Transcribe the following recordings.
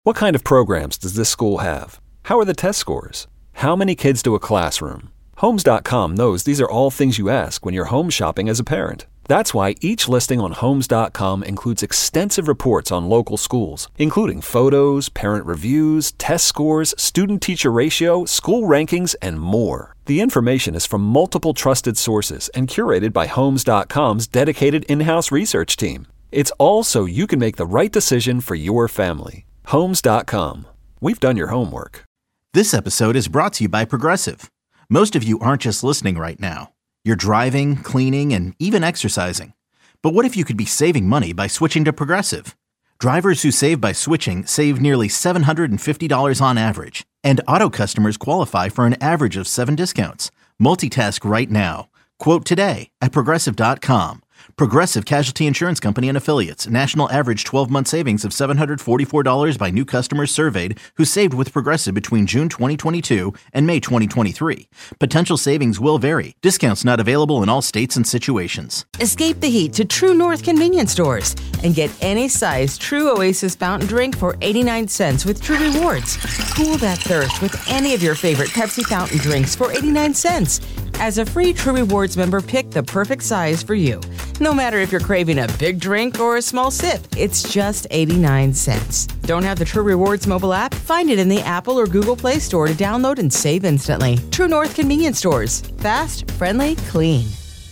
What kind of programs does this school have? How are the test scores? How many kids do a classroom? Homes.com knows these are all things you ask when you're home shopping as a parent. That's why each listing on Homes.com includes extensive reports on local schools, including photos, parent reviews, test scores, student-teacher ratio, school rankings, and more. The information is from multiple trusted sources and curated by Homes.com's dedicated in-house research team. It's all so you can make the right decision for your family. Homes.com. We've done your homework. This episode is brought to you by Progressive. Most of you aren't just listening right now. You're driving, cleaning, and even exercising. But what if you could be saving money by switching to Progressive? Drivers who save by switching save nearly $750 on average. And auto customers qualify for an average of 7 discounts. Multitask right now. Quote today at Progressive.com. Progressive Casualty Insurance Company and Affiliates. National average 12-month savings of $744 by new customers surveyed who saved with Progressive between June 2022 and May 2023. Potential savings will vary. Discounts not available in all states and situations. Escape the heat to True North convenience stores and get any size True Oasis fountain drink for 89 cents with True Rewards. Cool that thirst with any of your favorite Pepsi fountain drinks for 89 cents. As a free True Rewards member, pick the perfect size for you. No matter if you're craving a big drink or a small sip, it's just 89 cents. Don't have the True Rewards mobile app? Find it in the Apple or Google Play Store to download and save instantly. True North convenience stores. Fast, friendly, clean.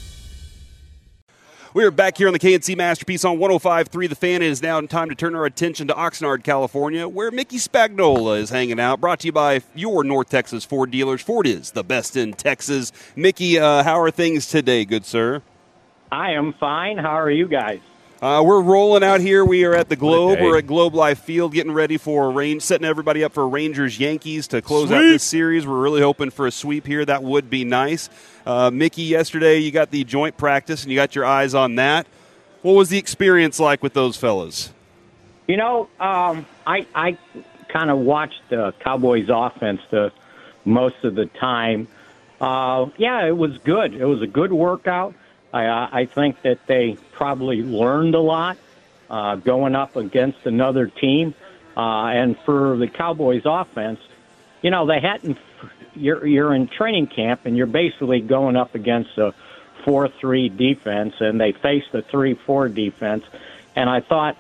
We're back here on the KNC Masterpiece on 105.3 The Fan. It is now time to turn our attention to Oxnard, California, where Mickey Spagnola is hanging out. Brought to you by your North Texas Ford dealers. Ford is the best in Texas. Mickey, how are things today, good sir? I am fine. How are you guys? We're rolling out here. We are at the Globe. Okay. We're at Globe Life Field, getting ready for setting everybody up for Rangers-Yankees to close out this series. We're really hoping for a sweep here. That would be nice. Mickey, yesterday you got the joint practice, and you got your eyes on that. What was the experience like with those fellas? You know, I kind of watched the Cowboys offense most of the time. Yeah, it was good. It was a good workout. I think that they probably learned a lot going up against another team. And for the Cowboys offense, you know, they hadn't. You're in training camp, and you're basically going up against a 4-3 defense, and they faced a 3-4 defense. And I thought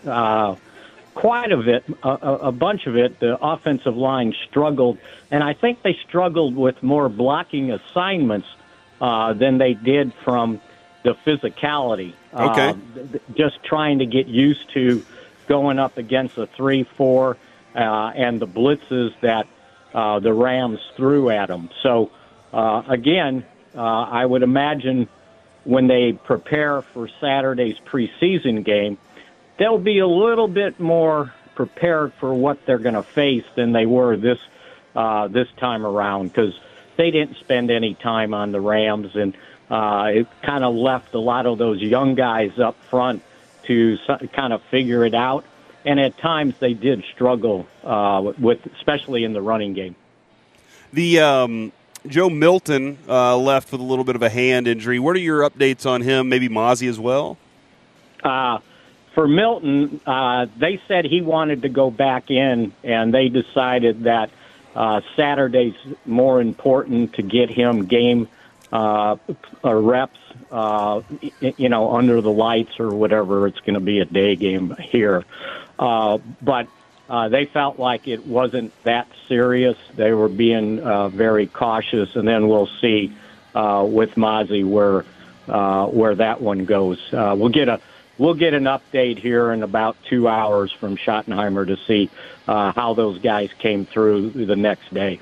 quite a bunch of it, the offensive line struggled. And I think they struggled with more blocking assignments than they did from the physicality. Okay. Just trying to get used to going up against a 3-4 and the blitzes that the Rams threw at them. So, again, I would imagine when they prepare for Saturday's preseason game, they'll be a little bit more prepared for what they're going to face than they were this time around, because they didn't spend any time on the Rams, and it kind of left a lot of those young guys up front to kind of figure it out. And at times they did struggle especially in the running game. The Joe Milton left with a little bit of a hand injury. What are your updates on him? Maybe Mozzie as well? For Milton, they said he wanted to go back in, and they decided that Saturday's more important to get him game reps, under the lights or whatever. It's going to be a day game here. But they felt like it wasn't that serious. They were being very cautious, and then we'll see with Mozzie where that one goes. We'll get an update here in about 2 hours from Schottenheimer to see how those guys came through the next day.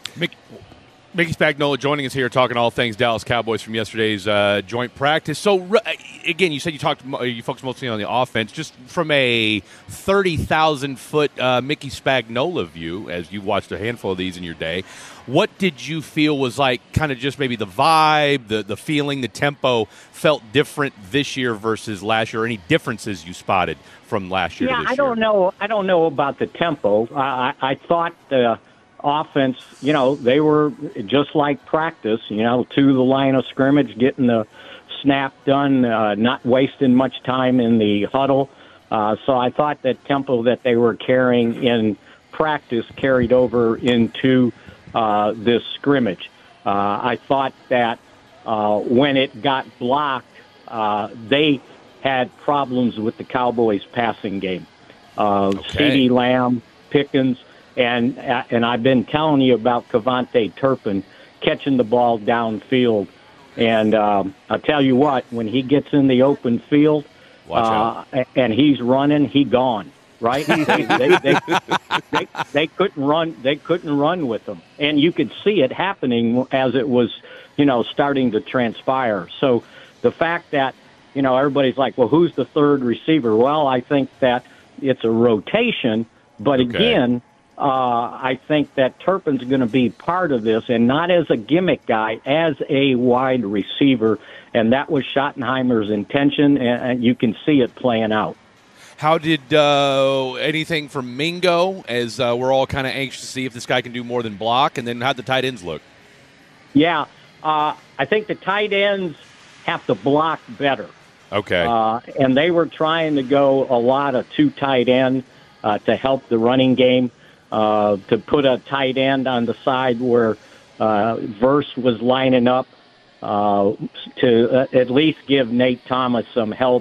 Mickey Spagnola joining us here, talking all things Dallas Cowboys from yesterday's joint practice. So, again, you said you focused mostly on the offense. Just from a 30,000-foot Mickey Spagnola view, as you've watched a handful of these in your day, what did you feel was like kind of just maybe the vibe, the feeling, the tempo felt different this year versus last year? Any differences you spotted from last year to this year? I don't know. I don't know about the tempo. I thought the offense, they were just like practice, to the line of scrimmage, getting the snap done, not wasting much time in the huddle. So I thought that tempo that they were carrying in practice carried over into this scrimmage. I thought that when it got blocked, they had problems with the Cowboys' passing game. CeeDee Lamb, Pickens, and I've been telling you about Kevontae Turpin catching the ball downfield. And I'll tell you what, when he gets in the open field and he's running, he gone. Right? They couldn't run. They couldn't run with him, and you could see it happening as it was, starting to transpire. So the fact that everybody's like, well, who's the third receiver? Well, I think that it's a rotation, but again, I think that Turpin's going to be part of this, and not as a gimmick guy, as a wide receiver, and that was Schottenheimer's intention, and you can see it playing out. How did anything from Mingo, as we're all kind of anxious to see if this guy can do more than block, and then how'd the tight ends look? Yeah, I think the tight ends have to block better. Okay. And they were trying to go a lot of two tight end to help the running game, to put a tight end on the side where Verse was lining up to at least give Nate Thomas some help,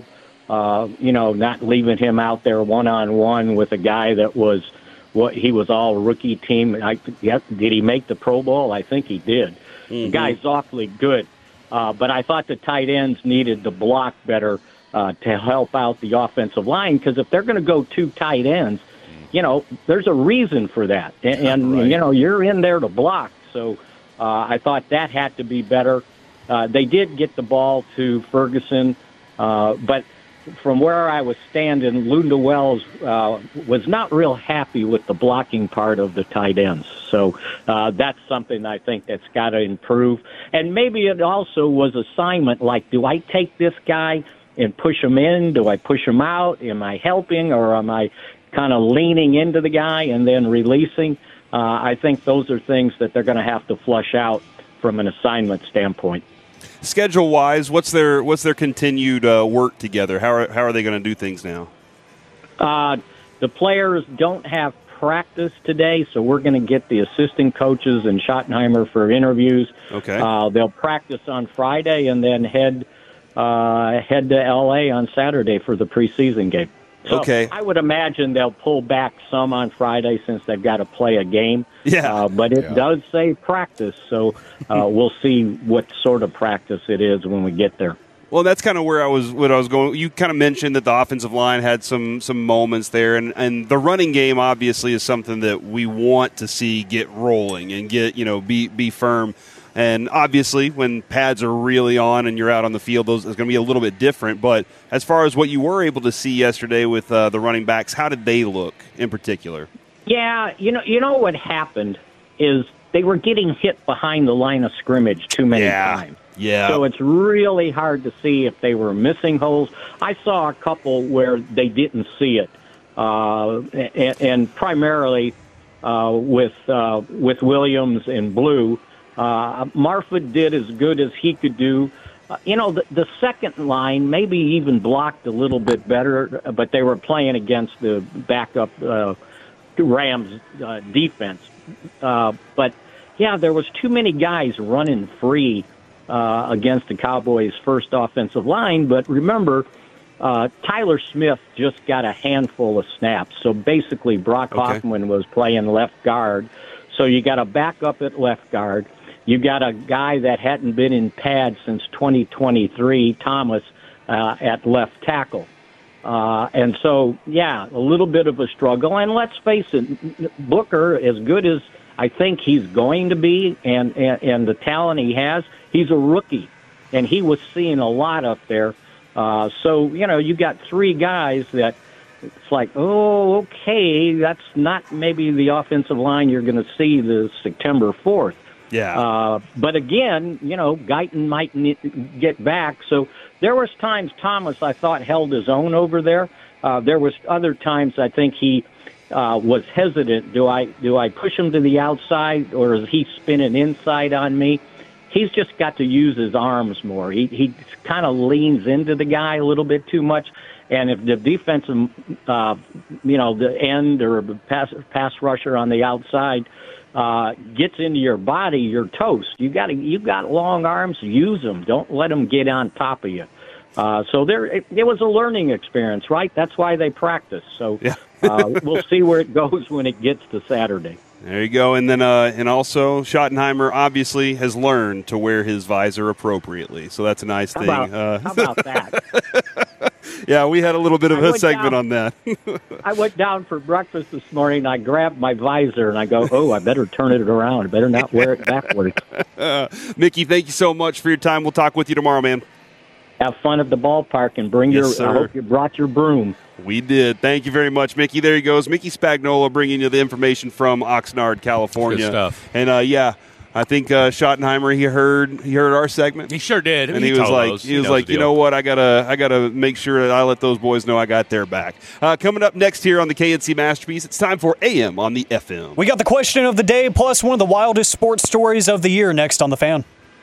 not leaving him out there one-on-one with a guy that was he was all rookie team. Did he make the Pro Bowl? I think he did. Mm-hmm. The guy's awfully good. But I thought the tight ends needed to block better to help out the offensive line, because if they're going to go two tight ends, there's a reason for that. And right. You're in there to block. So I thought that had to be better. They did get the ball to Ferguson, but from where I was standing, Lunda Wells was not real happy with the blocking part of the tight ends. So that's something I think that's got to improve. And maybe it also was assignment, like, do I take this guy and push him in? Do I push him out? Am I helping, or am I kind of leaning into the guy and then releasing? I think those are things that they're going to have to flush out from an assignment standpoint. Schedule-wise, what's their continued work together? How are they going to do things now? The players don't have practice today, so we're going to get the assistant coaches and Schottenheimer for interviews. Okay. They'll practice on Friday and then head to L.A. on Saturday for the preseason game. So okay. I would imagine they'll pull back some on Friday since they've got to play a game. Yeah. But it does say practice, so we'll see what sort of practice it is when we get there. Well, that's kind of where I was going. You kind of mentioned that the offensive line had some moments there, and the running game obviously is something that we want to see get rolling and get be firm. And obviously, when pads are really on and you're out on the field, it's going to be a little bit different. But as far as what you were able to see yesterday with the running backs, how did they look in particular? Yeah, you know what happened is they were getting hit behind the line of scrimmage too many times. Yeah. So it's really hard to see if they were missing holes. I saw a couple where they didn't see it, and primarily with Williams and Blue. Marford did as good as he could do. The second line maybe even blocked a little bit better, but they were playing against the backup Rams defense. But, yeah, there was too many guys running free against the Cowboys' first offensive line. But remember, Tyler Smith just got a handful of snaps. So basically Brock Hoffman was playing left guard. So you got a backup at left guard. You got a guy that hadn't been in pads since 2023, Thomas, at left tackle. And so, yeah, a little bit of a struggle. And let's face it, Booker, as good as I think he's going to be and the talent he has, he's a rookie. And he was seeing a lot up there. So, you got three guys that it's like, oh, okay, that's not maybe the offensive line you're going to see the September 4th. Yeah. But again, Guyton might get back. So there was times Thomas, I thought, held his own over there. There was other times I think he was hesitant. Do I push him to the outside, or is he spinning inside on me? He's just got to use his arms more. He kind of leans into the guy a little bit too much. And if the defensive, the end or the pass rusher on the outside gets into your body, you're toast. You got long arms, use them. Don't let them get on top of you. So it was a learning experience, right? That's why they practice. So we'll see where it goes when it gets to Saturday. There you go. And then and also Schottenheimer obviously has learned to wear his visor appropriately. So that's a nice thing. How about that? Yeah, we had a little bit of a segment on that. I went down for breakfast this morning. I grabbed my visor, and I go, I better turn it around. I better not wear it backwards. Mickey, thank you so much for your time. We'll talk with you tomorrow, man. Have fun at the ballpark and bring I hope you brought your broom. We did. Thank you very much, Mickey. There he goes. Mickey Spagnola bringing you the information from Oxnard, California. Good stuff. And, I think Schottenheimer, he heard our segment. He sure did. And he was like, you know what? I gotta make sure that I let those boys know I got their back. Coming up next here on the KNC Masterpiece, it's time for AM on the FM. We got the question of the day plus one of the wildest sports stories of the year next on The Fan.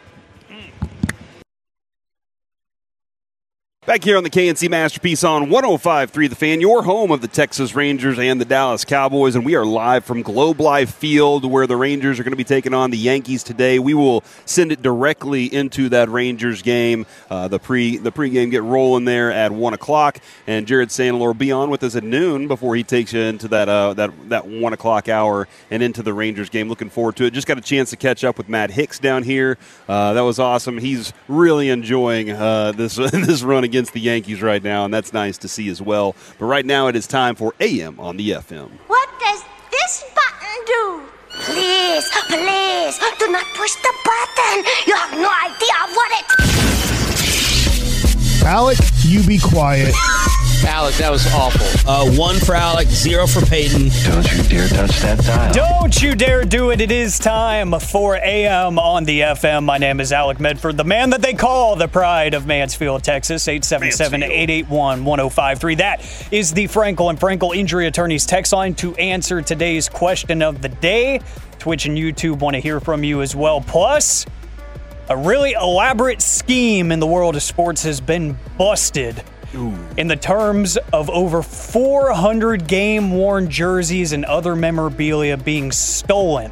Back here on the KNC Masterpiece on 105.3 The Fan, your home of the Texas Rangers and the Dallas Cowboys, and we are live from Globe Life Field where the Rangers are going to be taking on the Yankees today. We will send it directly into that Rangers game. The pregame get rolling there at 1 o'clock, and Jared Sandler will be on with us at noon before he takes you into that 1 o'clock hour and into the Rangers game. Looking forward to it. Just got a chance to catch up with Matt Hicks down here. That was awesome. He's really enjoying this run against the Yankees right now, and that's nice to see as well. But right now it is time for AM on the FM. What does this button do? Please, do not push the button. You have no idea what it... Alec, you be quiet. Alec, that was awful. 1 for Alec, 0 for Peyton. Don't you dare touch that dial. Don't you dare do it. It is time for AM on the FM. My name is Alec Medford, the man that they call the pride of Mansfield, Texas. 877-881-1053. That is the Frankel and Frankel Injury Attorneys text line to answer today's question of the day. Twitch and YouTube want to hear from you as well. Plus, a really elaborate scheme in the world of sports has been busted. Ooh. In the terms of over 400 game-worn jerseys and other memorabilia being stolen.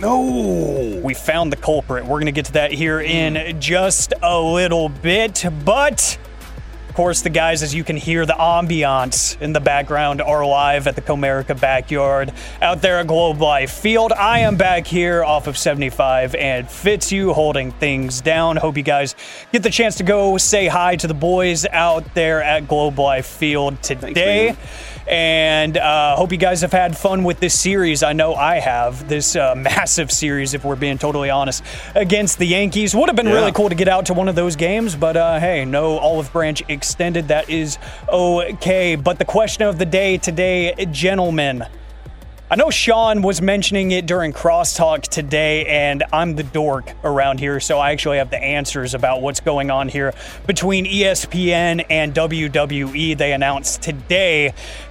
No! We found the culprit. We're going to get to that here in just a little bit, but... Of course, the guys, as you can hear, the ambiance in the background are live at the Comerica backyard out there at Globe Life Field. I am back here off of 75 and Fitzhugh holding things down. Hope you guys get the chance to go say hi to the boys out there at Globe Life Field today. Thanks, and hope you guys have had fun with this series. I know I have. This massive series, if we're being totally honest, against the Yankees. Would have been really cool to get out to one of those games, but hey, no olive branch extended. That is okay. But the question of the day today, gentlemen, I know Sean was mentioning it during Crosstalk today, and I'm the dork around here, so I actually have the answers about what's going on here between ESPN and WWE. They announced today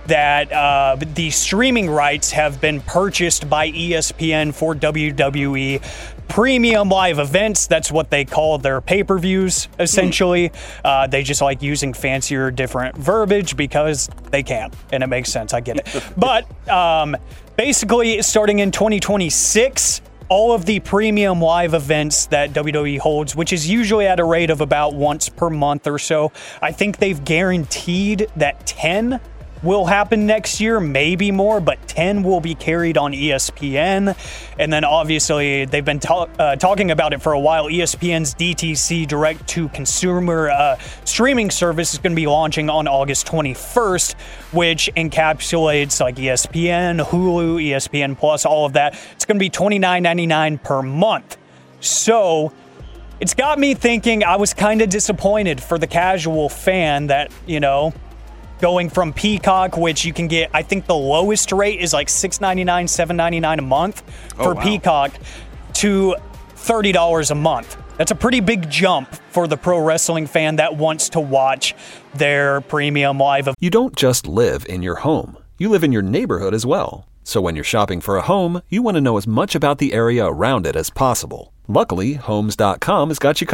that the streaming rights have been purchased by ESPN for WWE premium live events. That's what they call their pay-per-views, essentially. They just like using fancier, different verbiage because they can, and it makes sense. I get it. But basically, starting in 2026, all of the premium live events that WWE holds, which is usually at a rate of about once per month or so, I think they've guaranteed that 10 will happen next year, maybe more, but 10 will be carried on ESPN. And then obviously they've been talking about it for a while. ESPN's DTC direct-to-consumer streaming service is going to be launching on August 21st, which encapsulates like ESPN, Hulu, ESPN Plus, all of that. It's going to be $29.99 per month. So it's got me thinking. I was kind of disappointed for the casual fan that, you know, going from Peacock, which you can get, I think the lowest rate is like $6.99, $7.99 a month for Peacock, to $30 a month. That's a pretty big jump for the pro wrestling fan that wants to watch their premium live. You don't just live in your home. You live in your neighborhood as well. So when you're shopping for a home, you want to know as much about the area around it as possible. Luckily, Homes.com has got you covered.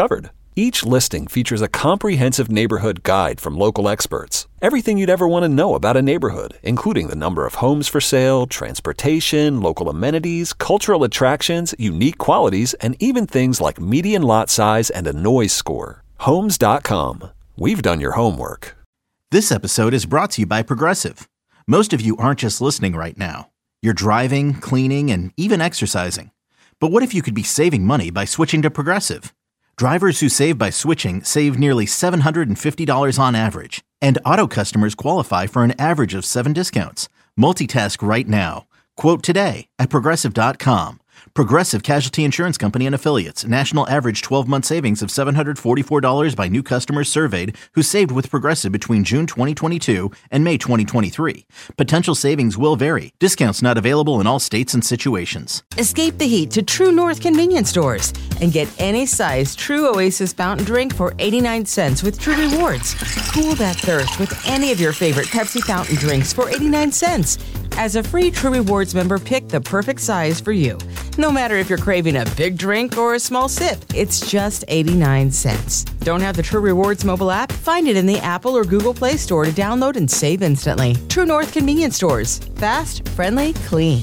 Each listing features a comprehensive neighborhood guide from local experts. Everything you'd ever want to know about a neighborhood, including the number of homes for sale, transportation, local amenities, cultural attractions, unique qualities, and even things like median lot size and a noise score. Homes.com. We've done your homework. This episode is brought to you by Progressive. Most of you aren't just listening right now. You're driving, cleaning, and even exercising. But what if you could be saving money by switching to Progressive? Drivers who save by switching save nearly $750 on average. And auto customers qualify for an average of 7 discounts. Multitask right now. Quote today at Progressive.com. Progressive Casualty Insurance Company and Affiliates. National average 12-month savings of $744 by new customers surveyed who saved with Progressive between June 2022 and May 2023. Potential savings will vary. Discounts not available in all states and situations. Escape the heat to True North convenience stores and get any size True Oasis fountain drink for 89 cents with True Rewards. Cool that thirst with any of your favorite Pepsi fountain drinks for 89 cents. As a free True Rewards member, pick the perfect size for you. No matter if you're craving a big drink or a small sip, it's just 89 cents. Don't have the True Rewards mobile app? Find it in the Apple or Google Play Store to download and save instantly. True North convenience stores. Fast, friendly, clean.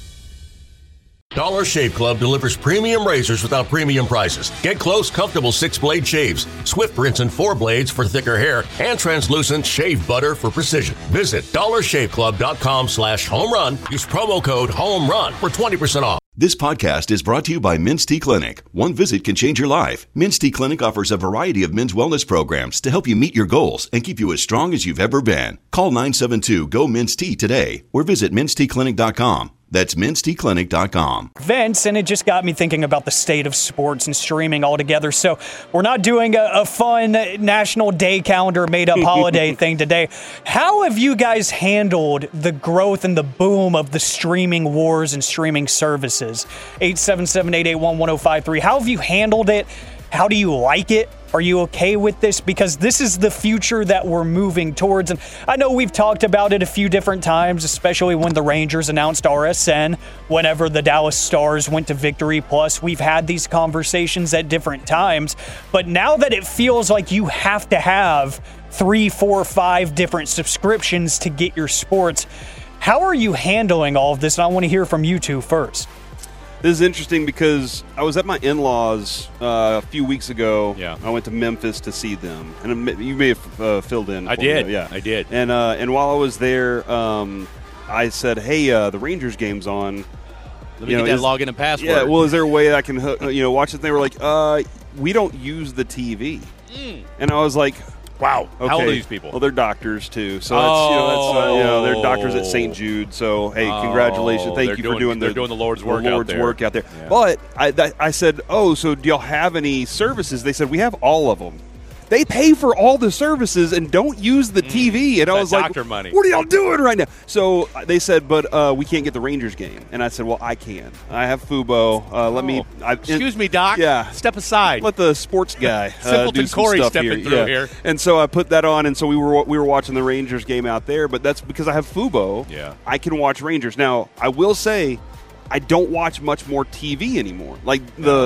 Dollar Shave Club delivers premium razors without premium prices. Get close, comfortable 6-blade shaves, swift rinse and 4 blades for thicker hair, and translucent shave butter for precision. Visit dollarshaveclub.com/homerun. Use promo code HOMERUN for 20% off. This podcast is brought to you by Men's Tea Clinic. One visit can change your life. Men's Tea Clinic offers a variety of men's wellness programs to help you meet your goals and keep you as strong as you've ever been. Call 972-GO-MEN'S Tea today or visit mensteaclinic.com. That's mensteaclinic.com. Vince, and it just got me thinking about the state of sports and streaming altogether. So we're not doing a fun national day calendar made-up holiday thing today. How have you guys handled the growth and the boom of the streaming wars and streaming services? 877-881-1053. How have you handled it? How do you like it? Are you okay with this? Because this is the future that we're moving towards. And I know we've talked about it a few different times, especially when the Rangers announced RSN, whenever the Dallas Stars went to Victory Plus. We've had these conversations at different times. But now that it feels like you have to have 3, 4, 5 different subscriptions to get your sports, how are you handling all of this? And I want to hear from you two first. This is interesting because I was at my in-laws a few weeks ago. Yeah. I went to Memphis to see them, and you may have filled in. I did. Yeah, I did. And while I was there, I said, "Hey, the Rangers game's on. Let me get that login and password." Yeah. Well, is there a way I can watch it? And they were like, "We don't use the TV," and I was like, wow. Okay. How old are these people? Well, they're doctors too. So they're doctors at St. Jude. So hey, congratulations! Thank you for doing the Lord's work out there. Yeah. But I said, so do y'all have any services? They said we have all of them. They pay for all the services and don't use the TV. And I was like, money. What are y'all doing right now? So they said, but we can't get the Rangers game. And I said, well, I can. I have Fubo. Excuse me, Doc. Yeah. Step aside. Let the sports guy Simpleton do some Corey stuff stepping through here. And so I put that on, and so we were watching the Rangers game out there. But that's because I have Fubo. Yeah. I can watch Rangers. Now, I will say I don't watch much more TV anymore. Like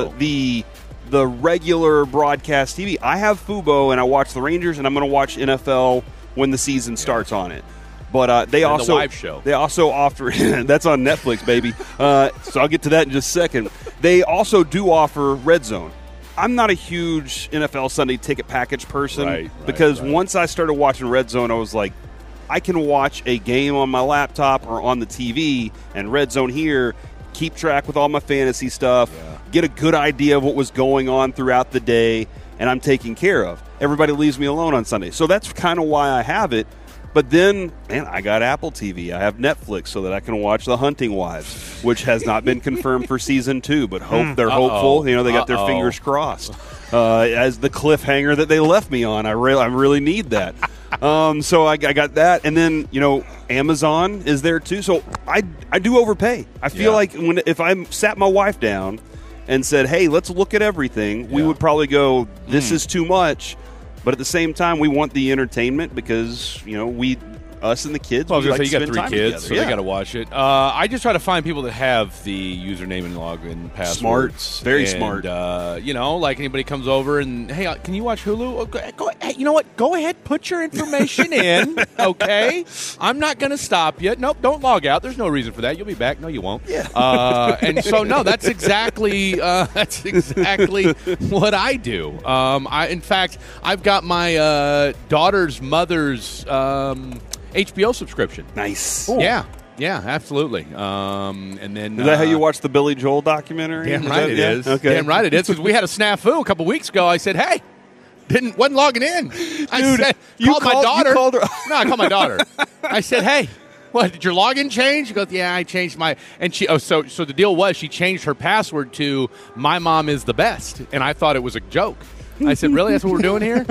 the regular broadcast TV. I have Fubo, and I watch the Rangers, and I'm going to watch NFL when the season starts on it. But they also the live show. They also offer that's on Netflix, baby. So I'll get to that in just a second. They also do offer Red Zone. I'm not a huge NFL Sunday ticket package person because once I started watching Red Zone, I was like, I can watch a game on my laptop or on the TV, and Red Zone here, keep track with all my fantasy stuff, get a good idea of what was going on throughout the day, and I'm taken care of. Everybody leaves me alone on Sunday. So that's kind of why I have it. But then, man, I got Apple TV. I have Netflix so that I can watch The Hunting Wives, which has not been confirmed for season 2, but they're hopeful. They got their fingers crossed. As the cliffhanger that they left me on, I really need that. So I got that, and then Amazon is there too. So I do overpay. I feel like if I sat my wife down and said, "Hey, let's look at everything," we would probably go, "This is too much." But at the same time, we want the entertainment because us and the kids. Well, I was we going to say, you spend got time 3 kids, together. so they got to watch it. I just try to find people that have the username and login passwords. Smart. Very smart. Like anybody comes over and, hey, can you watch Hulu? Oh, go ahead. You know what? Go ahead, put your information in, okay? I'm not going to stop you. Nope, don't log out. There's no reason for that. You'll be back. No, you won't. Yeah. And so, no, that's exactly what I do. In fact, I've got my daughter's mother's HBO subscription. Nice. Ooh. Yeah, absolutely. And then is that how you watch the Billy Joel documentary? Damn right it is. Okay. Damn right it is. Because we had a snafu a couple weeks ago. I said, hey. Wasn't logging in. I said, called my daughter. You called her? No, I called my daughter. I said, hey, what, did your login change? She goes, yeah, I changed my, and she, so the deal was she changed her password to my mom is the best. And I thought it was a joke. I said, really? That's what we're doing here?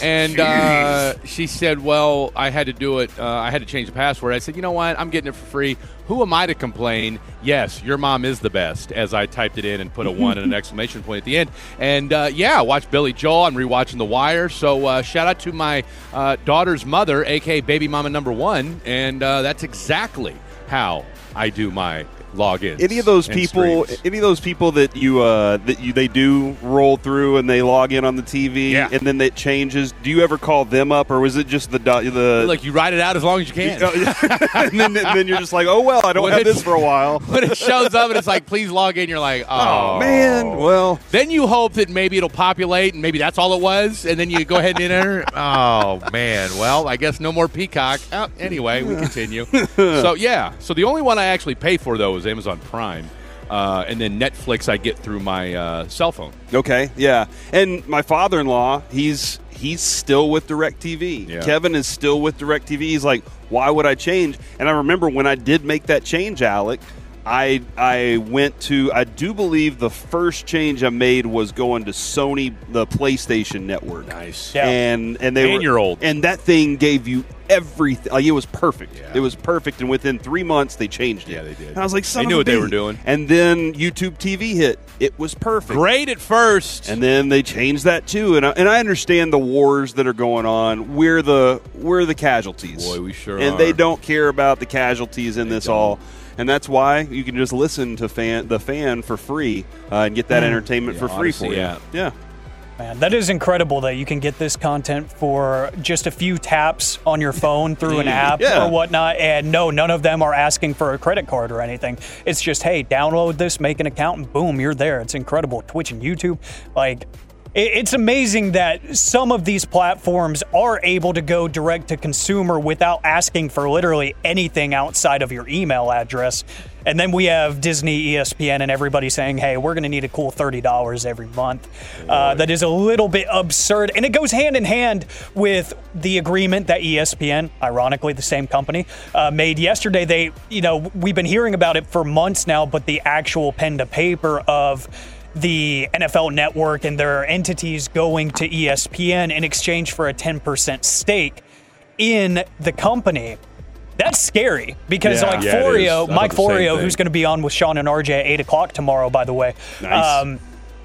And she said, well, I had to do it. I had to change the password. I said, you know what? I'm getting it for free. Who am I to complain? Yes, your mom is the best, as I typed it in and put a 1 and an exclamation point at the end. And, watch Billy Joel. I'm rewatching The Wire. So shout out to my daughter's mother, a.k.a. baby mama number 1. And that's exactly how I do my logins. Any of those people that they do roll through and they log in on the TV and then it changes, do you ever call them up, or was it just the like you write it out as long as you can? and then you're just like, oh well, I don't have this for a while. When it shows up and it's like, please log in, you're like, oh man, well, then you hope that maybe it'll populate and maybe that's all it was, and then you go ahead and enter. Oh man, well, I guess no more Peacock. Anyway, we continue. So the only one I actually pay for though is Amazon Prime, and then Netflix I get through my cell phone. Okay, yeah. And my father-in-law, he's still with DirecTV. Yeah. Kevin is still with DirecTV. He's like, why would I change? And I remember when I did make that change, Alec, I went to, I do believe the first change I made was going to Sony, the PlayStation Network. Nice. Yeah. And they were old. And that thing gave you everything. Like, it was perfect. Yeah. It was perfect. And within 3 months, they changed it. Yeah, they did. And I was like, they knew what they were doing. And then YouTube TV hit. It was perfect. Great at first. And then they changed that too. And I understand the wars that are going on. We're the casualties. Boy, we sure and are. they don't care about the casualties in this all. And that's why you can just listen to the fan for free and get that entertainment for free for you. Yeah. Man, that is incredible that you can get this content for just a few taps on your phone through an app or whatnot. And no, none of them are asking for a credit card or anything. It's just, hey, download this, make an account, and boom, you're there. It's incredible. Twitch and YouTube, like, it's amazing that some of these platforms are able to go direct to consumer without asking for literally anything outside of your email address. And then we have Disney, ESPN, and everybody saying, hey, we're going to need a cool $30 every month. That is a little bit absurd. And it goes hand in hand with the agreement that ESPN, ironically the same company, made yesterday. We've been hearing about it for months now, but the actual pen to paper of the NFL Network and their entities going to ESPN in exchange for a 10% stake in the company. That's scary because Mike Florio, who's going to be on with Sean and RJ at 8 o'clock tomorrow, by the way, nice.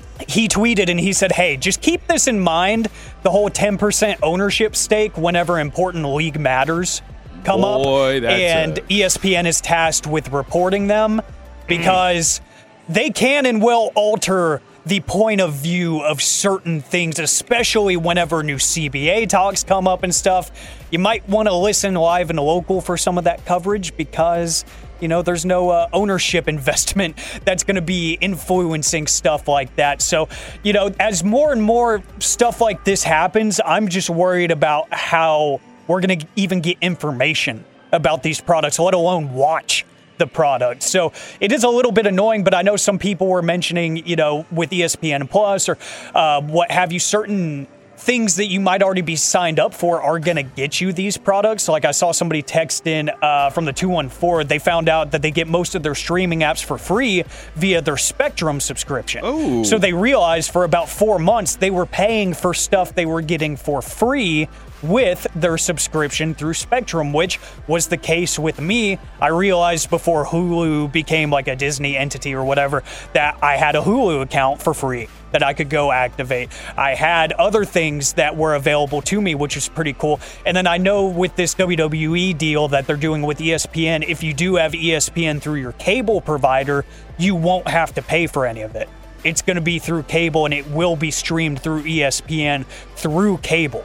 He tweeted and he said, hey, just keep this in mind, the whole 10% ownership stake whenever important league matters come up. And ESPN is tasked with reporting them because they can and will alter the point of view of certain things, especially whenever new CBA talks come up and stuff. You might want to listen live and local for some of that coverage because, there's no ownership investment that's going to be influencing stuff like that. So, as more and more stuff like this happens, I'm just worried about how we're going to even get information about these products, let alone watch the product. So it is a little bit annoying, but I know some people were mentioning, with ESPN Plus or what have you, certain things that you might already be signed up for are going to get you these products. So like I saw somebody text in from the 214, they found out that they get most of their streaming apps for free via their Spectrum subscription. Ooh. So they realized for about 4 months they were paying for stuff they were getting for free with their subscription through Spectrum, which was the case with me. I realized before Hulu became like a Disney entity or whatever that I had a Hulu account for free that I could go activate. I had other things that were available to me, which is pretty cool. And then I know with this WWE deal that they're doing with ESPN, if you do have ESPN through your cable provider, you won't have to pay for any of it. It's going to be through cable, and it will be streamed through ESPN through cable.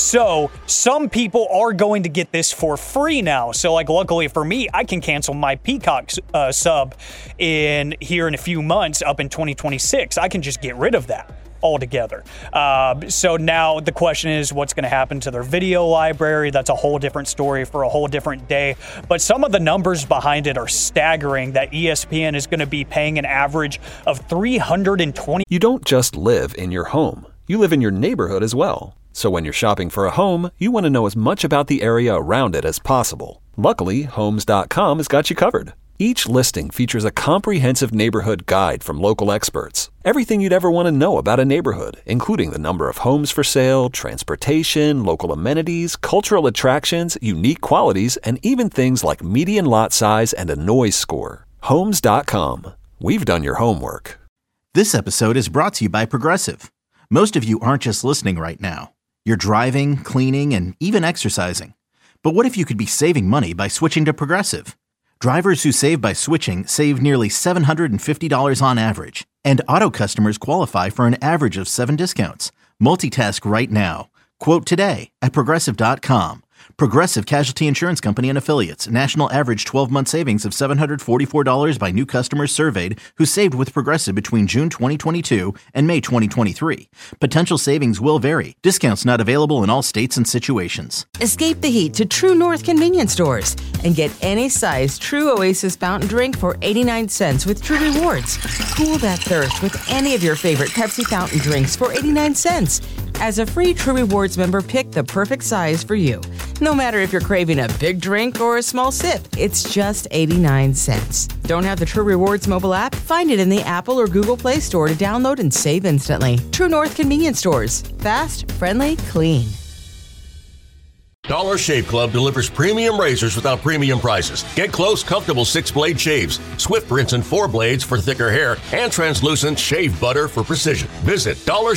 So some people are going to get this for free now. So like, luckily for me, I can cancel my Peacock sub in a few months up in 2026. I can just get rid of that altogether. So now the question is, what's going to happen to their video library? That's a whole different story for a whole different day. But some of the numbers behind it are staggering, that ESPN is going to be paying an average of $320. You don't just live in your home. You live in your neighborhood as well. So when you're shopping for a home, you want to know as much about the area around it as possible. Luckily, Homes.com has got you covered. Each listing features a comprehensive neighborhood guide from local experts. Everything you'd ever want to know about a neighborhood, including the number of homes for sale, transportation, local amenities, cultural attractions, unique qualities, and even things like median lot size and a noise score. Homes.com. We've done your homework. This episode is brought to you by Progressive. Most of you aren't just listening right now. You're driving, cleaning, and even exercising. But what if you could be saving money by switching to Progressive? Drivers who save by switching save nearly $750 on average, and auto customers qualify for an average of 7 discounts. Multitask right now. Quote today at Progressive.com. Progressive Casualty Insurance Company and Affiliates. National average 12-month savings of $744 by new customers surveyed who saved with Progressive between June 2022 and May 2023. Potential savings will vary. Discounts not available in all states and situations. Escape the heat to True North convenience stores and get any size True Oasis fountain drink for 89 cents with True Rewards. Cool that thirst with any of your favorite Pepsi fountain drinks for 89 cents. As a free True Rewards member, pick the perfect size for you. No matter if you're craving a big drink or a small sip, it's just 89 cents. Don't have the True Rewards mobile app? Find it in the Apple or Google Play Store to download and save instantly. True North convenience stores. Fast, friendly, clean. Dollar Shave Club delivers premium razors without premium prices. Get close, comfortable 6-blade shaves, Swift rinse and 4 blades for thicker hair, and translucent shave butter for precision. Visit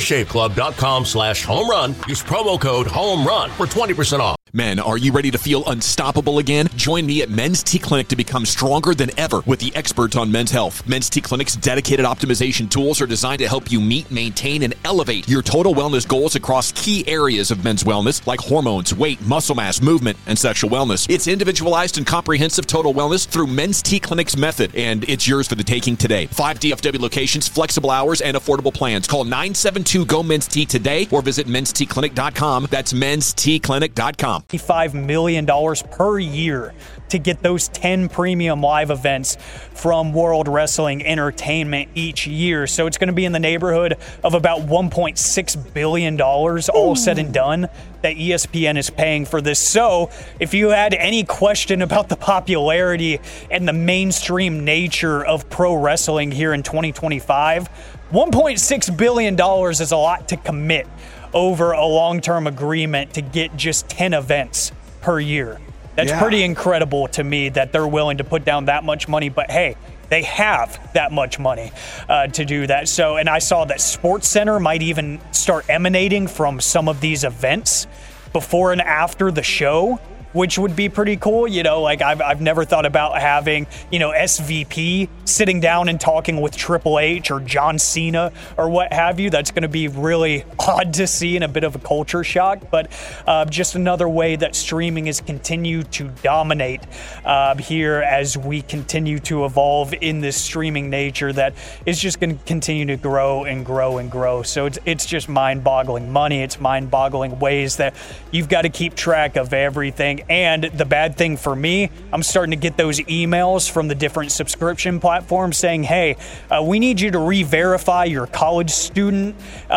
dollarshaveclub.com/homerun. Use promo code HOMERUN for 20% off. Men, are you ready to feel unstoppable again? Join me at Men's T Clinic to become stronger than ever with the experts on men's health. Men's T Clinic's dedicated optimization tools are designed to help you meet, maintain, and elevate your total wellness goals across key areas of men's wellness like hormones, weight, muscle mass, movement, and sexual wellness. It's individualized and comprehensive total wellness through Men's T Clinic's method, and it's yours for the taking today. 5 DFW locations, flexible hours, and affordable plans. Call 972-GO-MEN'S-T today or visit menstclinic.com. That's menstclinic.com. $5 million per year to get those 10 premium live events from World Wrestling Entertainment each year. So it's going to be in the neighborhood of about $1.6 billion all said and done that ESPN is paying for this. So if you had any question about the popularity and the mainstream nature of pro wrestling here in 2025, $1.6 billion is a lot to commit over a long-term agreement to get just 10 events per year. That's pretty incredible to me that they're willing to put down that much money, but hey, they have that much money to do that. So, and I saw that SportsCenter might even start emanating from some of these events before and after the show, which would be pretty cool. You know, like I've never thought about having, you know, SVP sitting down and talking with Triple H or John Cena or what have you. That's going to be really odd to see and a bit of a culture shock, but just another way that streaming is continued to dominate here as we continue to evolve in this streaming nature that is just going to continue to grow and grow and grow. So it's just mind-boggling money. It's mind-boggling ways that you've got to keep track of everything. And the bad thing for me, I'm starting to get those emails from the different subscription platforms saying, hey, we need you to re-verify your college student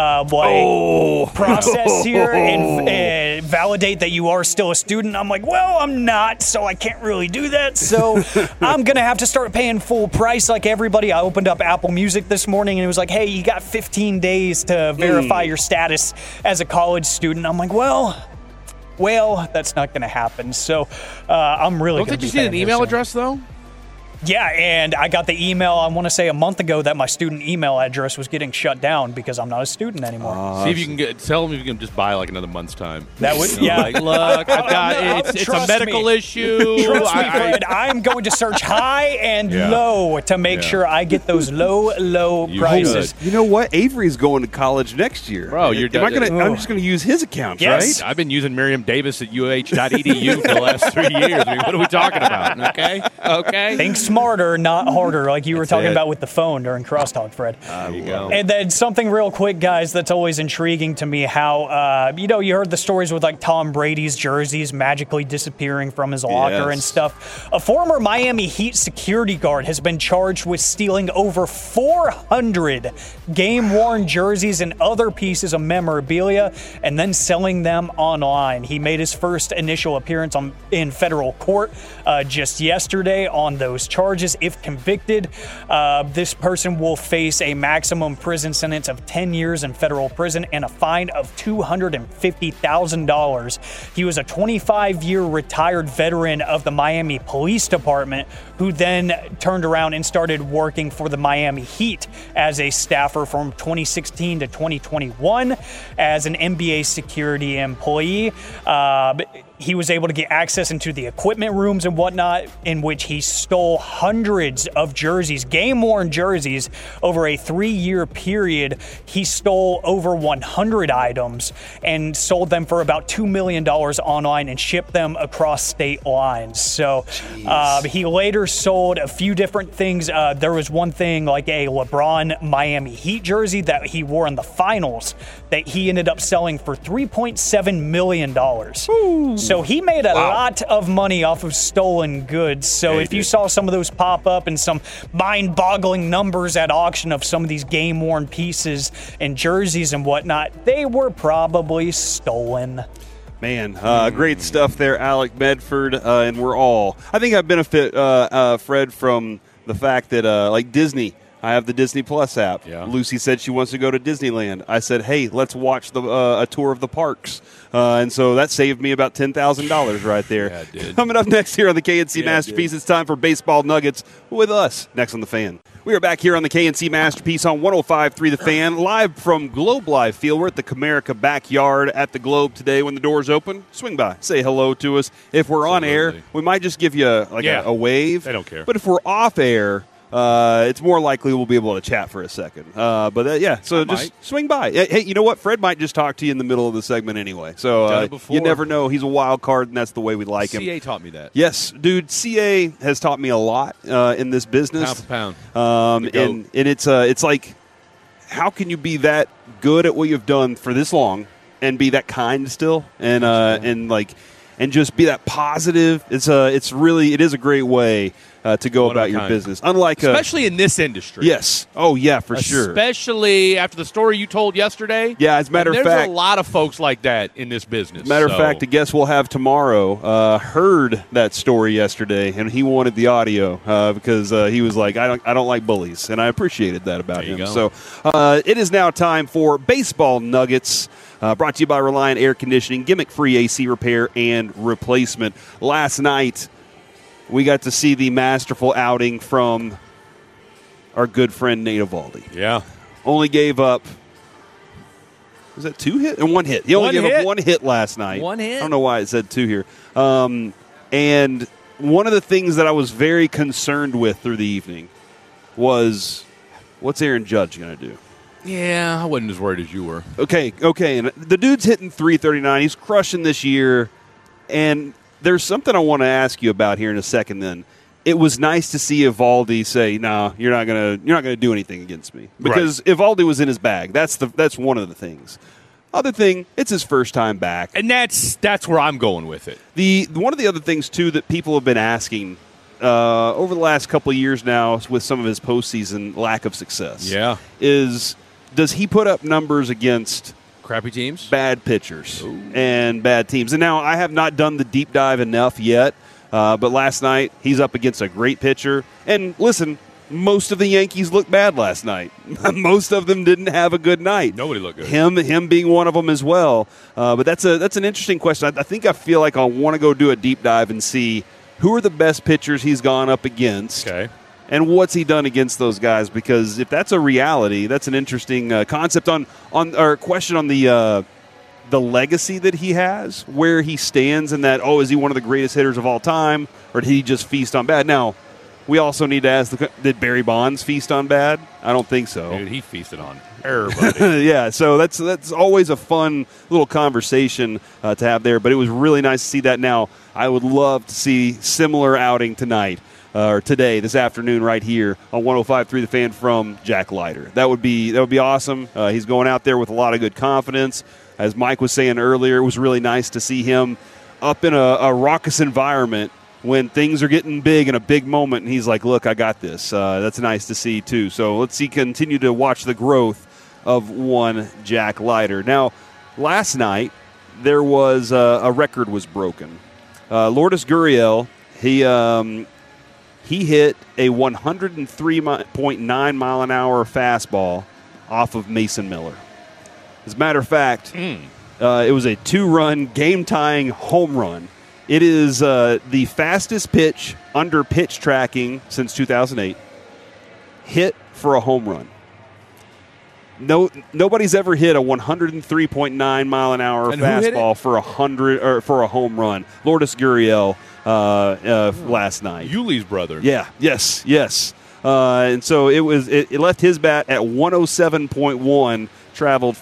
process here and validate that you are still a student. I'm like, well, I'm not, so I can't really do that. So I'm going to have to start paying full price like everybody. I opened up Apple Music this morning and it was like, hey, you got 15 days to verify your status as a college student. I'm like, well, Well, that's not going to happen. So I'm really Don't think you see an email address, though? Yeah, and I got the email, I want to say a month ago, that my student email address was getting shut down because I'm not a student anymore. See if you can tell them if you can just buy like another month's time. That would, Like, look, I've got it's a medical issue. Trust me, Fred. I'm going to search high and low to make sure I get those low prices. You know what? Avery's going to college next year. Bro, I'm just going to use his account, Yes. right? I've been using Miriam Davis at UH.edu for the last 3 years. I mean, what are we talking about? Okay. Think smarter, not harder, like you were talking it. about with the phone during Crosstalk, Fred. There you go. And then something real quick, guys, that's always intriguing to me, how, you heard the stories with like Tom Brady's jerseys magically disappearing from his locker and stuff. A former Miami Heat security guard has been charged with stealing over 400 game-worn jerseys and other pieces of memorabilia and then selling them online. He made his first initial appearance in federal court just yesterday on those charges. If convicted, this person will face a maximum prison sentence of 10 years in federal prison and a fine of $250,000. He was a 25-year retired veteran of the Miami Police Department who then turned around and started working for the Miami Heat as a staffer from 2016 to 2021 as an NBA security employee. He was able to get access into the equipment rooms and whatnot, in which he stole hundreds of jerseys, game-worn jerseys, over a 3-year period. He stole over 100 items and sold them for about $2 million online and shipped them across state lines. So he later sold a few different things. There was one thing like a LeBron Miami Heat jersey that he wore in the finals that he ended up selling for $3.7 million. Ooh. So he made a lot of money off of stolen goods. So if you saw some of those pop up and some mind-boggling numbers at auction of some of these game-worn pieces and jerseys and whatnot, they were probably stolen. Man, great stuff there, Alec Medford, and we're all. I think I benefit, Fred, from the fact that, like Disney, I have the Disney Plus app. Yeah. Lucy said she wants to go to Disneyland. I said, hey, let's watch a tour of the parks. And so that saved me about $10,000 right there. Yeah, it did. Coming up next here on the KNC Masterpiece, it's time for Baseball Nuggets with us next on The Fan. We are back here on the KNC Masterpiece on 105.3 The Fan, live from Globe Life Field. We're at the Comerica backyard at the Globe today. When the doors open, swing by, say hello to us. If we're on air, we might just give you a wave. They don't care. But if we're off air, it's more likely we'll be able to chat for a second. So just swing by. Hey, you know what? Fred might just talk to you in the middle of the segment anyway. So you never know. He's a wild card, and that's the way we like him. CA taught me that. Yes, dude. CA has taught me a lot in this business. Pound for pound. And it's like, how can you be that good at what you've done for this long and be that kind still and just be that positive? It is a great way to go about your business. Especially in this industry. Yes. Oh, yeah, for sure. Especially after the story you told yesterday. Yeah, as a matter of fact. There's a lot of folks like that in this business. Matter of fact, a guest we'll have tomorrow heard that story yesterday, and he wanted the audio because he was like, I don't like bullies, and I appreciated that about him. So it is now time for Baseball Nuggets. Brought to you by Reliant Air Conditioning, gimmick-free AC repair and replacement. Last night, we got to see the masterful outing from our good friend Nate Eovaldi. Yeah. Only gave up, was that 2 hits? And 1 hit. He only gave up 1 hit last night. 1 hit? I don't know why it said 2 here. And one of the things that I was very concerned with through the evening was, what's Aaron Judge going to do? Yeah, I wasn't as worried as you were. Okay. And the dude's hitting .339. He's crushing this year. And there's something I want to ask you about here in a second then. It was nice to see Eovaldi say, "No, you're not gonna do anything against me," because Eovaldi was in his bag. That's one of the things. Other thing, it's his first time back, and that's where I'm going with it. One of the other things too that people have been asking over the last couple of years now with some of his postseason lack of success, is does he put up numbers against crappy teams, bad pitchers, and bad teams? And now I have not done the deep dive enough yet. But last night, he's up against a great pitcher. And listen, most of the Yankees looked bad last night. Most of them didn't have a good night. Nobody looked good. Him being one of them as well. But that's an interesting question. I feel like I want to go do a deep dive and see who are the best pitchers he's gone up against. Okay. And what's he done against those guys? Because if that's a reality, that's an interesting concept or question on the legacy that he has, where he stands in that. Oh, is he one of the greatest hitters of all time, or did he just feast on bad? Now, we also need to ask: did Barry Bonds feast on bad? I don't think so. Dude, he feasted on everybody. Yeah, so that's always a fun little conversation to have there. But it was really nice to see that. Now, I would love to see similar outing tonight. Or today, this afternoon, right here on 105.3 The Fan from Jack Leiter. That would be awesome. He's going out there with a lot of good confidence. As Mike was saying earlier, it was really nice to see him up in a raucous environment when things are getting big in a big moment, and he's like, "Look, I got this." That's nice to see too. So let's continue to watch the growth of one Jack Leiter. Now, last night there was a record was broken. Lourdes Gurriel, he hit a 103.9 mile an hour fastball off of Mason Miller. As a matter of fact, it was a 2-run game-tying home run. It is the fastest pitch under pitch tracking since 2008. Hit for a home run. Nobody's ever hit a 103.9 mile an hour fastball for a home run. Lourdes Gurriel last night. Yuli's brother. Yeah. Yes. And so it left his bat at 107.1. Traveled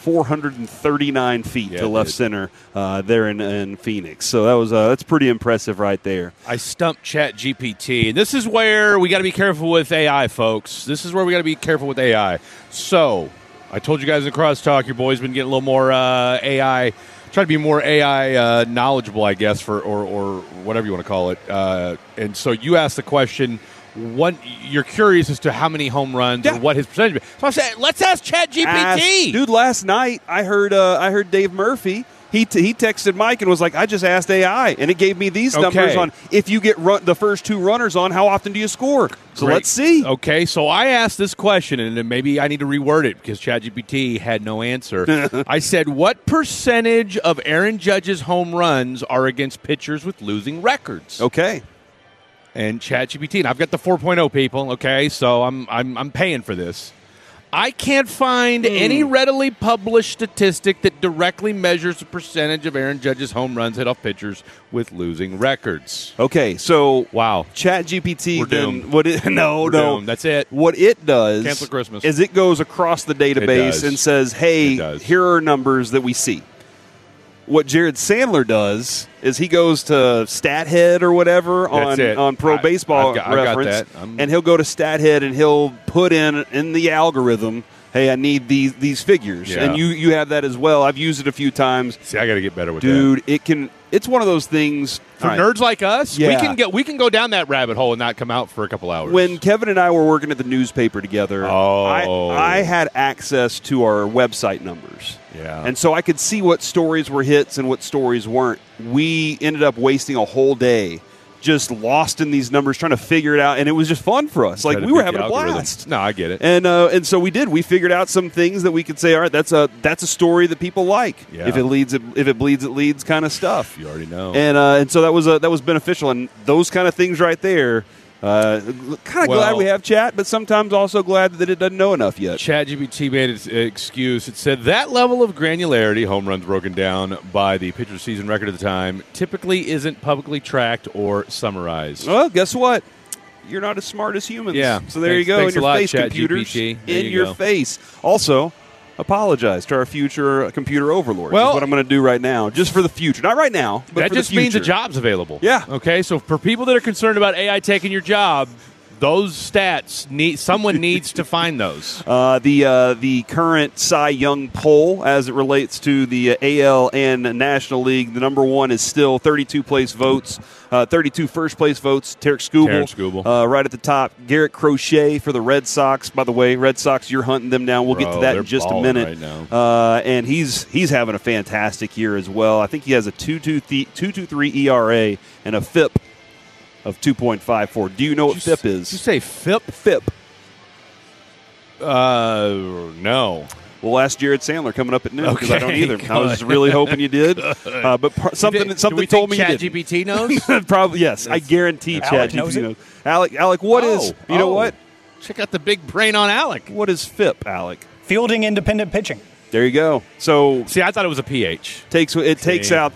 439 feet to left center there in Phoenix. So that's pretty impressive right there. I stumped ChatGPT, and this is where we got to be careful with AI, folks. This is where we got to be careful with AI. So I told you guys in Crosstalk, your boy's been getting a little more AI, trying to be more AI knowledgeable, I guess, or whatever you want to call it. And so you asked the question. You're curious as to how many home runs or what his percentage is. So I said, let's ask ChatGPT. Dude, last night I heard Dave Murphy. He texted Mike and was like, I just asked AI, and it gave me these numbers on if you get the first 2 runners on, how often do you score? So let's see. Okay, so I asked this question, and then maybe I need to reword it because ChatGPT had no answer. I said, what percentage of Aaron Judge's home runs are against pitchers with losing records? Okay. And ChatGPT, and I've got the 4.0 people, okay, so I'm paying for this. I can't find any readily published statistic that directly measures the percentage of Aaron Judge's home runs hit off pitchers with losing records. Okay, so wow, ChatGPT. We're doomed. No, doomed. That's it. What it does Cancel Christmas. is it goes across the database and says, "Hey, here are numbers that we see." What Jared Sandler does is he goes to StatHead or whatever on Pro Baseball Reference, and he'll go to StatHead and he'll put in the algorithm, hey, I need these figures. Yeah. And you have that as well. I've used it a few times. See, I got to get better with that. Dude, it's one of those things. For nerds like us, we can go down that rabbit hole and not come out for a couple hours. When Kevin and I were working at the newspaper together, I had access to our website numbers. Yeah. And so I could see what stories were hits and what stories weren't. We ended up wasting a whole day just lost in these numbers trying to figure it out, and it was just fun for us. Like, we were having a blast. No, I get it. And so we did. We figured out some things that we could say, all right, that's a story that people like. Yeah. If it bleeds, it leads kind of stuff. You already know. And so that was beneficial, and those kind of things right there. Kind of glad we have chat, but sometimes also glad that it doesn't know enough yet. ChatGPT made its excuse. It said that level of granularity, home runs broken down by the pitcher's season record at the time, typically isn't publicly tracked or summarized. Well, guess what? You're not as smart as humans. Yeah. So there you go. Thanks in your a lot, face, computers. ChatGPT. In your face. Also, apologize to our future computer overlords. Well, is what I'm going to do right now, just for the future. Not right now, but that for just the future. means a job's available. Yeah. Okay, so for people that are concerned about AI taking your job, those stats someone needs to find those. The current Cy Young poll, as it relates to the AL and National League, the number one is still 32 first place votes. Tarek Skubal, right at the top. Garrett Crochet for the Red Sox. By the way, Red Sox, you're hunting them down. We'll get to that in just a minute. Right now. And he's having a fantastic year as well. I think he has a 2.23 ERA and a FIP of 2.54. Do you know what FIP is? Did you say FIP? FIP. No. We'll ask Jared Sandler coming up at noon because I don't either. Good. I was really hoping you did. But something told me you didn't. ChatGPT knows? Probably, yes. I guarantee ChatGPT knows. Alec, what is, you know what? Check out the big brain on Alec. What is FIP, Alec? Fielding independent pitching. There you go. So see, I thought it was a pH. Takes out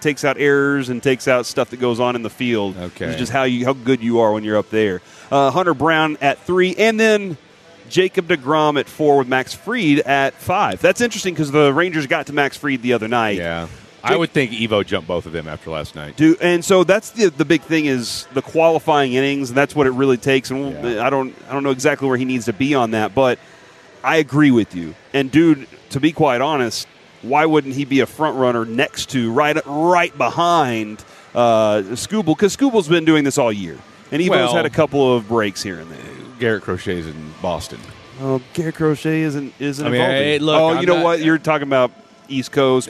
errors and takes out stuff that goes on in the field. Okay. It's just how good you are when you're up there. Hunter Brown at 3, and then Jacob deGrom at 4 with Max Fried at 5. That's interesting because the Rangers got to Max Fried the other night. Yeah. I would think Evo jumped both of them after last night. And so that's the big thing is the qualifying innings, and that's what it really takes. And I don't know exactly where he needs to be on that, but I agree with you. And dude, to be quite honest, why wouldn't he be a front runner next to right behind Skubal? Because Skubal's been doing this all year, and Evo's had a couple of breaks here and there. Garrett Crochet's in Boston. Oh, Garrett Crochet isn't involved. Hey, look, you know what? You're talking about East Coast.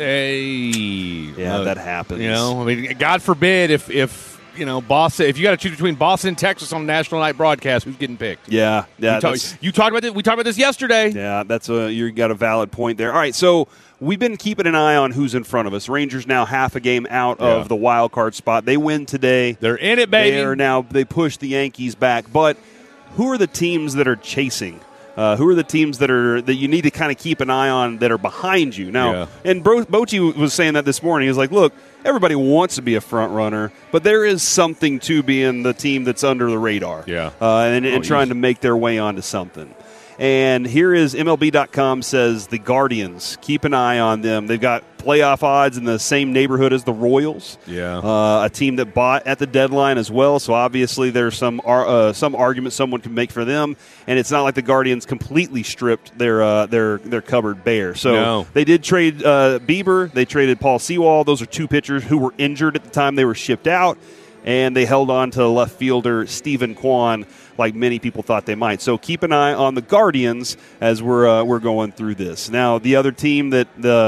Hey, that happens. God forbid if Boston. If you got to choose between Boston and Texas on a national night broadcast, who's getting picked? Yeah. You talked about this. We talked about this yesterday. Yeah, you got a valid point there. All right, so we've been keeping an eye on who's in front of us. Rangers now half a game out of the wild card spot. They win today. They're in it, baby. They push the Yankees back. But who are the teams that are chasing? Who are the teams that you need to kind of keep an eye on that are behind you now? And Bochy was saying that this morning. He was like, "Look, everybody wants to be a front runner, but there is something to being the team that's under the radar, and trying to make their way onto something." And here is MLB.com says the Guardians. Keep an eye on them. They've got playoff odds in the same neighborhood as the Royals. Yeah, a team that bought at the deadline as well. So obviously there's some argument someone can make for them. And it's not like the Guardians completely stripped their cupboard bare. So they did trade Bieber. They traded Paul Sewall. Those are two pitchers who were injured at the time they were shipped out. And they held on to left fielder Stephen Kwan, like many people thought they might. So keep an eye on the Guardians as we're going through this. Now, the other team that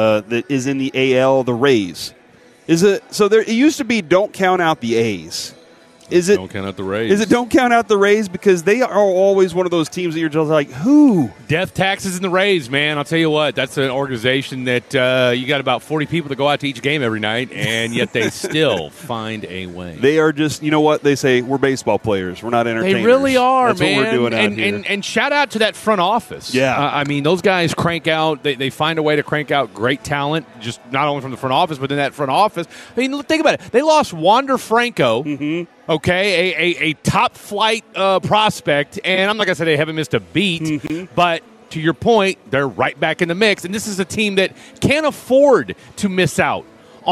is in the AL, the Rays, it used to be don't count out the A's. Don't count out the Rays. Is it don't count out the Rays because they are always one of those teams that you're just like, who? Death taxes in the Rays, man. I'll tell you what, that's an organization that you got about 40 people that go out to each game every night, and yet they still find a way. They are just, you know what? They say, we're baseball players. We're not entertainers. They really are, that's man. That's what we're doing out here. And shout out to that front office. Yeah. Those guys crank out, they find a way to crank out great talent, just not only from the front office, but in that front office. Think about it. They lost Wander Franco. Mm-hmm. Okay, a top flight prospect, and I'm not gonna say they haven't missed a beat, but to your point, they're right back in the mix. And this is a team that can't afford to miss out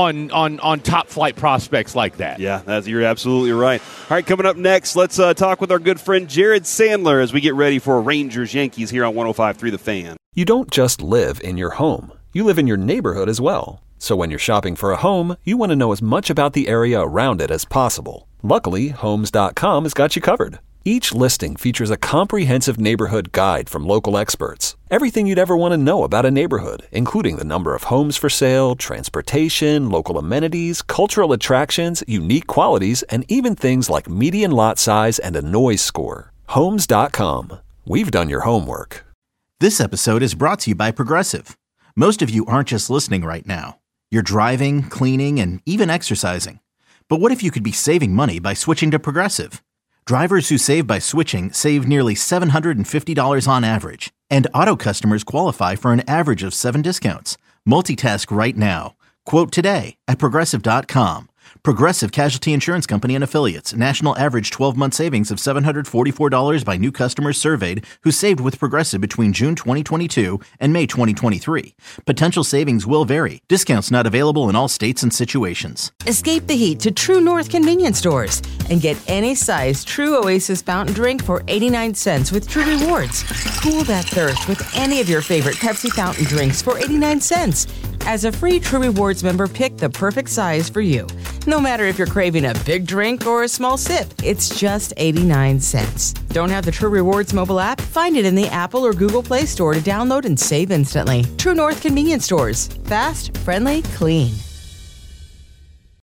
on top flight prospects like that. Yeah, you're absolutely right. All right, coming up next, let's talk with our good friend Jared Sandler as we get ready for Rangers Yankees here on 105.3 The Fan. You don't just live in your home; you live in your neighborhood as well. So when you're shopping for a home, you want to know as much about the area around it as possible. Luckily, Homes.com has got you covered. Each listing features a comprehensive neighborhood guide from local experts. Everything you'd ever want to know about a neighborhood, including the number of homes for sale, transportation, local amenities, cultural attractions, unique qualities, and even things like median lot size and a noise score. Homes.com. We've done your homework. This episode is brought to you by Progressive. Most of you aren't just listening right now. You're driving, cleaning, and even exercising. But what if you could be saving money by switching to Progressive? Drivers who save by switching save nearly $750 on average. And auto customers qualify for an average of 7 discounts. Multitask right now. Quote today at Progressive.com. Progressive Casualty Insurance Company and Affiliates. National average 12-month savings of $744 by new customers surveyed who saved with Progressive between June 2022 and May 2023. Potential savings will vary. Discounts not available in all states and situations. Escape the heat to True North convenience stores and get any size True Oasis fountain drink for 89 cents with True Rewards. Cool that thirst with any of your favorite Pepsi fountain drinks for 89 cents. As a free True Rewards member, pick the perfect size for you. No matter if you're craving a big drink or a small sip, it's just 89 cents. Don't have the True Rewards mobile app? Find it in the Apple or Google Play Store to download and save instantly. True North convenience stores. Fast, friendly, clean.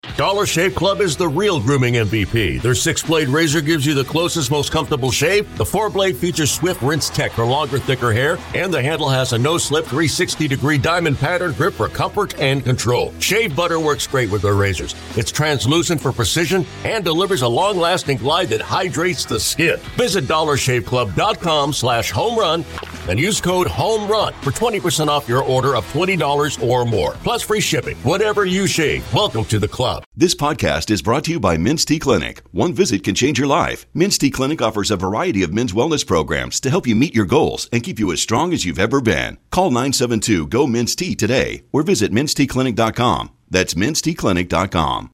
Dollar Shave Club is the real grooming MVP. Their 6-blade razor gives you the closest, most comfortable shave. The 4-blade features Swift Rinse Tech for longer, thicker hair, and the handle has a no-slip 360-degree diamond pattern grip for comfort and control. Shave butter works great with their razors. It's translucent for precision and delivers a long-lasting glide that hydrates the skin. Visit DollarShaveClub.com/homerun and use code HOMERUN for 20% off your order of $20 or more, plus free shipping. Whatever you shave, welcome to the club. This podcast is brought to you by Men's T Clinic. One visit can change your life. Men's T Clinic offers a variety of men's wellness programs to help you meet your goals and keep you as strong as you've ever been. Call 972-GO-MEN'S-T today or visit mensteclinic.com. That's mensteclinic.com.